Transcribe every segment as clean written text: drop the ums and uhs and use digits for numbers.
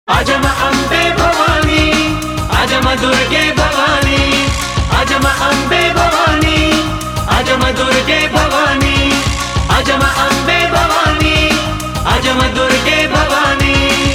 आजमा अंबे भवानी, आजमा दुर्गे भवानी, आजमा अंबे भवानी, आजमा दुर्गे भवानी, आजमा अंबे भवानी, आजमा दुर्गे भवानी।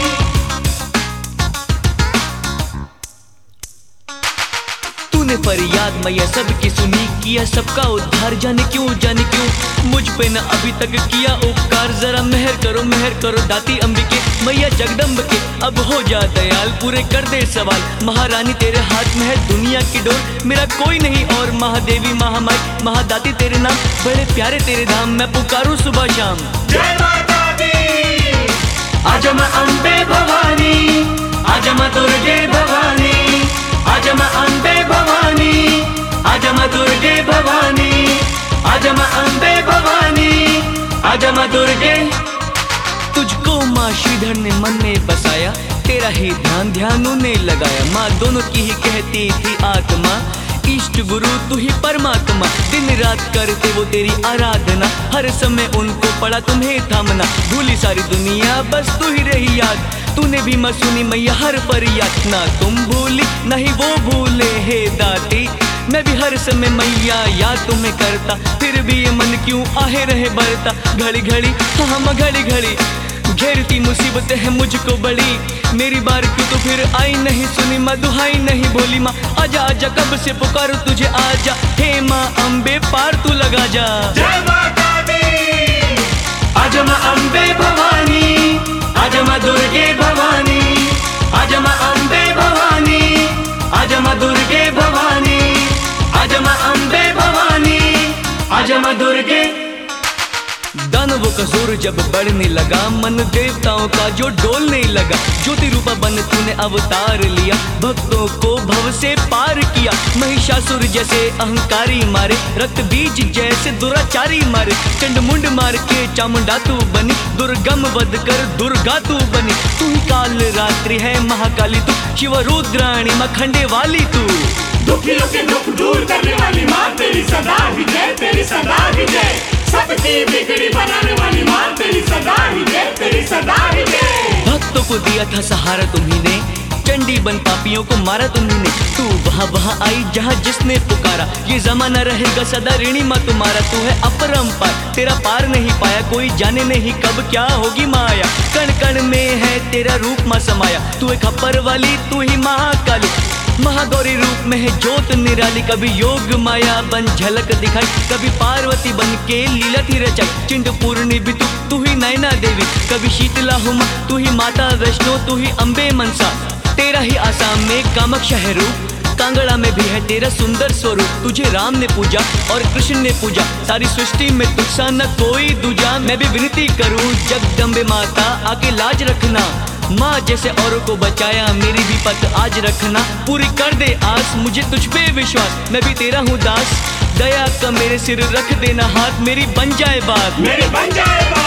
तूने फरियाद मैया सबकी सुनी, किया सबका उद्धार, जाने क्यों मुझ पे न अभी तक किया उपकार। जरा मेहर करो दाती अंबिके, मैया जगदम्ब के अब हो जा दयाल, पूरे कर दे सवाल। महारानी तेरे हाथ में है दुनिया की डोर, मेरा कोई नहीं और। महादेवी महामाई महादाती तेरे नाम, बड़े प्यारे तेरे धाम, मैं पुकारूं सुबह शाम। जय माता दी। आजमा अंबे भवानी, आजमा दुर्गे भवानी, आजमा अंबे भवानी, आजमा दुर्गे भवानी, आजमा अंबे भवानी, आजमा दुर्गे। तुझको माँ श्रीधर ने मन में बसाया, तेरा ही ध्यान उन्हें लगाया। माँ दोनों की ही कहती थी आत्मा, इष्ट गुरु तू ही परमात्मा। दिन रात करते वो तेरी आराधना, हर समय उनको पड़ा तुम्हें थामना। भूली सारी दुनिया बस तू ही रही याद, तूने भी मैं सुनी मैया हर फरियाद। ना तुम भूली नहीं वो भूले हे दाती, मैं भी हर समय मैया याद तुम्हें करता। फिर भी ये मन क्यों आहे रहे बढ़ता, घड़ी घड़ी हम घड़ी घड़ी घेरती मुसीबतें हैं मुझको बड़ी। मेरी बार क्यों तो फिर आई नहीं सुनी, माँ दुहाई नहीं बोली। माँ आजा आजा कब से पुकारूं तुझे, आजा हे माँ अम्बे पार तू लगा जा। जय माता दी। आजमा अंबे भवानी, आजमा दुर्गे भवानी, आजमा अंबे भवानी, आजमा दुर्गे भवानी, आजमा अंबे भवानी, आजमा दुर्गे। दानवों का जोर जब बढ़ने लगा, मन देवताओं का जो डोलने लगा। ज्योति रूपा बन तूने अवतार लिया, भक्तों को भव से पार किया। महिषासुर जैसे अहंकारी मारे, रक्त बीज जैसे दुराचारी मारे। चंड मुंड मार के चामुंडा तू बनी, दुर्गम वध कर दुर्गा तू बनी। तू ही काल रात्रि है महाकाली तू, शिव रुद्राणी माँ खंडे वाली तू। दुखियों के दुख दूर करने वाली माँ तेरी सदा ही जय, तेरी सदा ही जय। सबकी बिगड़ी बनाने वाली माँ तेरी सदा ही जय, तेरी सदा ही जय। भक्तों को दिया था सहारा तुम्ही ने, चंडी बन पापियों को मारा तुम्ही ने। तू वहाँ आई जहाँ जिसने पुकारा, ये जमाना रहेगा सदा ऋणी माँ तुम्हारा। तू है अपरंपार, तेरा पार नहीं पाया कोई, जाने नहीं कब क्या होगी माया। कण कण में है तेरा रूप माँ समाया, तू एक खप्पर वाली तू ही महाकाली। महागौरी रूप में है जोत निराली, कभी योग माया बन झलक दिखाई, कभी पार्वती बन के लीला थी रचाई। चिंड पूर्णी भी तू ही नैना देवी, कभी शीतला हुमा तू ही माता वैष्णो, तू ही अम्बे मनसा। तेरा ही आसाम में कामाख्या है रूप, कांगड़ा में भी है तेरा सुंदर स्वरूप। तुझे राम ने पूजा और कृष्ण ने पूजा, सारी सृष्टि में तुझसा न कोई दूजा। मैं भी विनती करूं जगदम्बे माता, आके लाज रखना। माँ जैसे औरों को बचाया, मेरी भी पत आज रखना। पूरी कर दे आस, मुझे तुझ पे विश्वास, मैं भी तेरा हूँ दास। दया का मेरे सिर रख देना हाथ, मेरी बन जाए बात, मेरी बन जाए बात।